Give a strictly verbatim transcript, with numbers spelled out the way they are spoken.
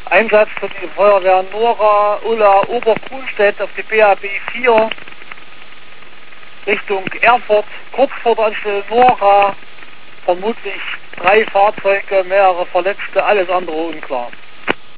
Einsatz für die Feuerwehr Nora, Ulla, Obergrunstedt auf die B A B vier Richtung Erfurt, kurz vor der Anstelle Nora, vermutlich drei Fahrzeuge, mehrere Verletzte, alles andere unklar.